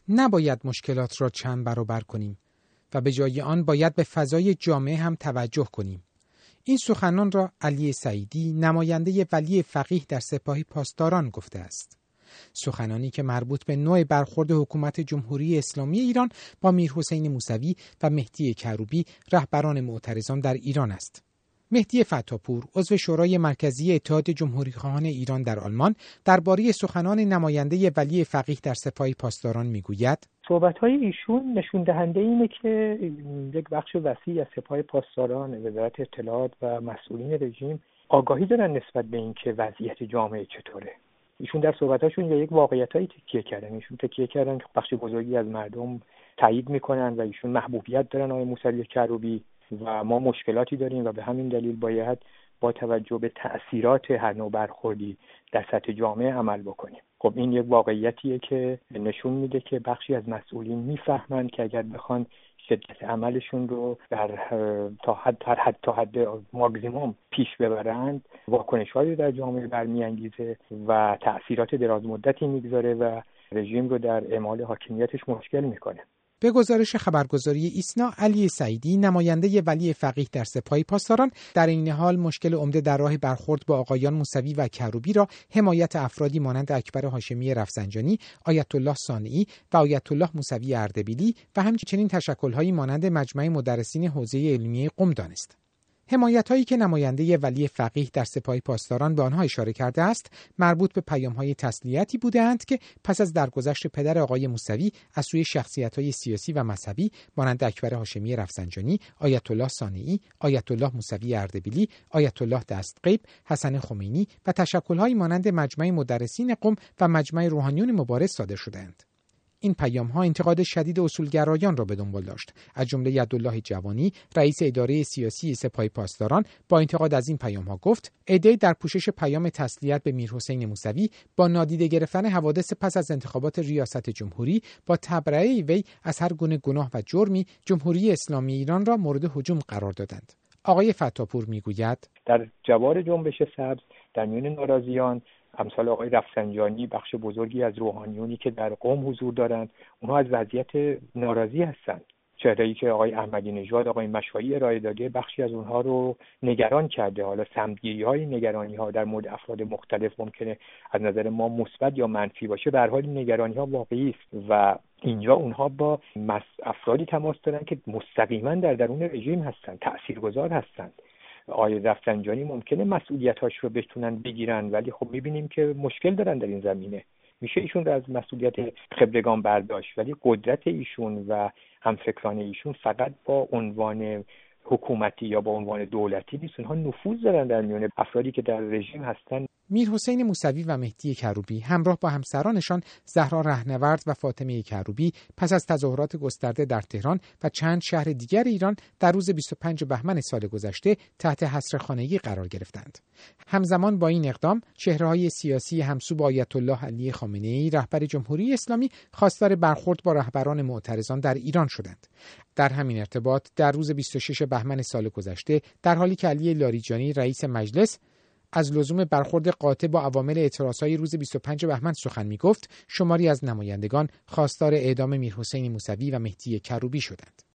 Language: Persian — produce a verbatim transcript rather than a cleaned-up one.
نباید مشکلات را چند برابر کنیم و به جای آن باید به فضای جامعه هم توجه کنیم. این سخنان را علی سعیدی، نماینده ولی فقیه در سپاه پاسداران گفته است. سخنانی که مربوط به نوع برخورد حکومت جمهوری اسلامی ایران با میرحسین موسوی و مهدی کروبی، رهبران معترضان در ایران است. مهدی فتاپور، عضو شورای مرکزی اتحاد جمهوری‌خواهان ایران در آلمان، درباره سخنان نماینده ولی فقیه در سپاه پاسداران میگوید: صحبت‌های ایشون نشون دهنده اینه که یک بخش وسیع از سپاه پاسداران، وزارت اطلاعات و مسئولین رژیم آگاهی دارن نسبت به اینکه وضعیت جامعه چطوره. ایشون در صحبتاشون به یک واقعیتایی تکیه کردن. ایشون تکیه کردن که بخش بزرگی از مردم تایید میکنن و ایشون محبوبیت دارن، آقای موسوی کروبی، و ما مشکلاتی داریم و به همین دلیل باید با توجه به تأثیرات هر نوع برخوردی در سطح جامعه عمل بکنیم. خب این یک واقعیتیه که نشون میده که بخشی از مسئولین میفهمند که اگر بخوان شدت عملشون رو در تا حد تا حد تا حد ماکسیموم پیش ببرند، واکنش‌هایی در جامعه برمیانگیزه و تأثیرات دراز مدتی میگذاره و رژیم رو در اعمال حاکمیتش مشکل میکنه. به گزارش خبرگزاری ایسنا، علی سعیدی، نماینده ولی فقیه در سپاه پاسداران، در این حال مشکل عمده در راه برخورد با آقایان موسوی و کروبی را حمایت افرادی مانند اکبر هاشمی رفسنجانی، آیت الله صانعی و آیت الله موسوی اردبیلی و همچنین تشکل‌هایی مانند مجمع مدرسین حوزه علمیه قم دانست. حمایت‌هایی که نماینده ولی فقیه در سپاه پاسداران به آنها اشاره کرده است، مربوط به پیام‌های تسلیتی بودند که پس از درگذشت پدر آقای موسوی از سوی شخصیت‌های سیاسی و مذهبی مانند اکبر هاشمی رفسنجانی، آیت الله صانعی، آیت الله موسوی اردبیلی، آیت الله دستغیب، حسن خمینی و تشکل‌هایی مانند مجمع مدرسین قم و مجمع روحانیون مبارز صادر شدند. این پیام‌ها انتقاد شدید اصولگرایان را به دنبال داشت. از جمله یدالله جوانی، رئیس اداره سیاسی سپاه پاسداران، با انتقاد از این پیام‌ها گفت: عده‌ای در پوشش پیام تسلیت به میرحسین موسوی با نادیده گرفتن حوادث پس از انتخابات ریاست جمهوری با تبرئه وی از هر گونه گناه و جرمی، جمهوری اسلامی ایران را مورد هجوم قرار دادند. آقای فتاپور میگوید: در جوار جنبش سبز در میان ناراضیان امثال آقای رفسنجانی، بخش بزرگی از روحانیونی که در قم حضور دارند، اونها از وضعیت ناراضی هستند. چهره‌ای که آقای احمدی نژاد، آقای مشایی ارائه داده، بخشی از اونها رو نگران کرده. حالا سمت‌گیری‌های نگرانی‌ها در مورد افراد مختلف ممکنه از نظر ما مثبت یا منفی باشه، به هر حال نگرانی‌ها واقعی است و اینجا اونها با افرادی تماس دارن که مستقیما در درون رژیم هستند، تاثیرگذار هستند. آقای رفسنجانی ممکنه مسئولیتاش رو بتونن بگیرن، ولی خب میبینیم که مشکل دارن در این زمینه. میشه ایشون رو از مسئولیت خبرگان برداشت، ولی قدرت ایشون و همفکران ایشون فقط با عنوان حکومتی یا با عنوان دولتی نیست، اونها نفوذ دارن در میان افرادی که در رژیم هستن. میرحسین موسوی و مهدی کروبی همراه با همسرانشان زهرا رهنورد و فاطمه کروبی پس از تظاهرات گسترده در تهران و چند شهر دیگر ایران در روز بیست و پنجم بهمن سال گذشته تحت حصر خانگی قرار گرفتند. همزمان با این اقدام، چهره‌های سیاسی همسو با آیت الله علی خامنه‌ای، رهبر جمهوری اسلامی، خواستار برخورد با رهبران معترضان در ایران شدند. در همین ارتباط در روز بیست و ششم بهمن سال گذشته، در حالی که علی لاریجانی، رئیس مجلس، از لزوم برخورد قاطع با عوامل اعتراضهای روز بیست و پنجم بهمن سخن می‌گفت، شماری از نمایندگان خواستار اعدام میرحسین موسوی و مهدی کروبی شدند.